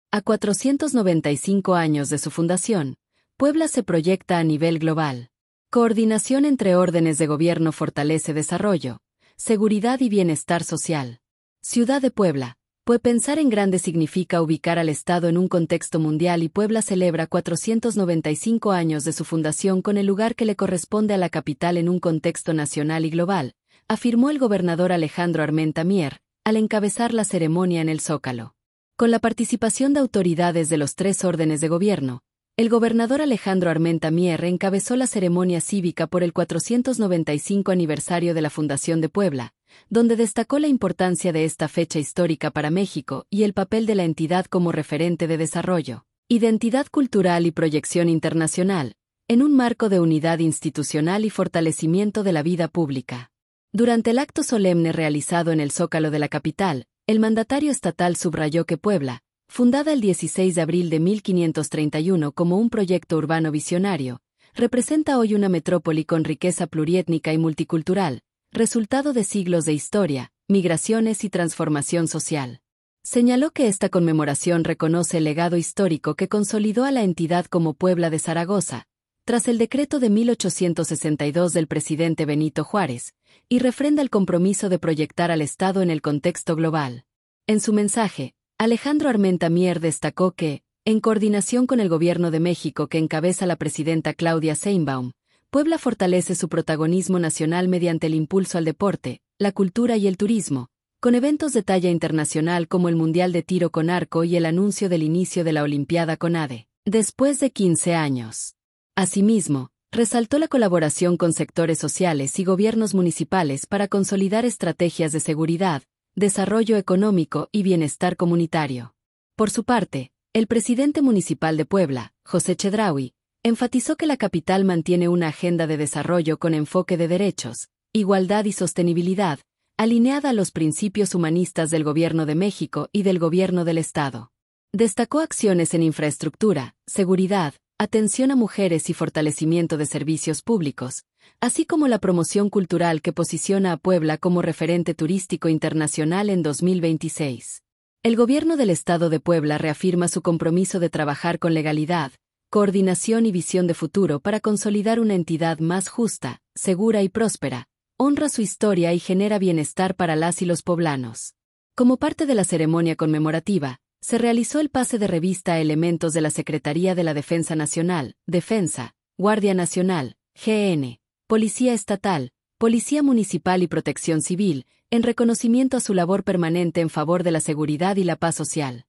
A 495 años de su fundación, Puebla se proyecta a nivel global. Coordinación entre órdenes de gobierno fortalece desarrollo, seguridad y bienestar social. Ciudad de Puebla. Pues pensar en grande significa ubicar al Estado en un contexto mundial y Puebla celebra 495 años de su fundación con el lugar que le corresponde a la capital en un contexto nacional y global, afirmó el gobernador Alejandro Armenta Mier, al encabezar la ceremonia en el Zócalo. Con la participación de autoridades de los tres órdenes de gobierno, el gobernador Alejandro Armenta Mier encabezó la ceremonia cívica por el 495 aniversario de la Fundación de Puebla, donde destacó la importancia de esta fecha histórica para México y el papel de la entidad como referente de desarrollo, identidad cultural y proyección internacional, en un marco de unidad institucional y fortalecimiento de la vida pública. Durante el acto solemne realizado en el Zócalo de la capital, el mandatario estatal subrayó que Puebla, fundada el 16 de abril de 1531 como un proyecto urbano visionario, representa hoy una metrópoli con riqueza pluriétnica y multicultural, resultado de siglos de historia, migraciones y transformación social. Señaló que esta conmemoración reconoce el legado histórico que consolidó a la entidad como Puebla de Zaragoza, tras el decreto de 1862 del presidente Benito Juárez, y refrenda el compromiso de proyectar al Estado en el contexto global. En su mensaje, Alejandro Armenta Mier destacó que, en coordinación con el Gobierno de México que encabeza la presidenta Claudia Sheinbaum, Puebla fortalece su protagonismo nacional mediante el impulso al deporte, la cultura y el turismo, con eventos de talla internacional como el Mundial de Tiro con Arco y el anuncio del inicio de la Olimpiada CONADE, después de 15 años. Asimismo, resaltó la colaboración con sectores sociales y gobiernos municipales para consolidar estrategias de seguridad, desarrollo económico y bienestar comunitario. Por su parte, el presidente municipal de Puebla, José Chedraui, enfatizó que la capital mantiene una agenda de desarrollo con enfoque de derechos, igualdad y sostenibilidad, alineada a los principios humanistas del Gobierno de México y del Gobierno del Estado. Destacó acciones en infraestructura, seguridad, atención a mujeres y fortalecimiento de servicios públicos, así como la promoción cultural que posiciona a Puebla como referente turístico internacional en 2026. El Gobierno del Estado de Puebla reafirma su compromiso de trabajar con legalidad, coordinación y visión de futuro para consolidar una entidad más justa, segura y próspera, honra su historia y genera bienestar para las y los poblanos. Como parte de la ceremonia conmemorativa, se realizó el pase de revista a elementos de la Secretaría de la Defensa Nacional, Defensa, Guardia Nacional, GN, Policía Estatal, Policía Municipal y Protección Civil, en reconocimiento a su labor permanente en favor de la seguridad y la paz social.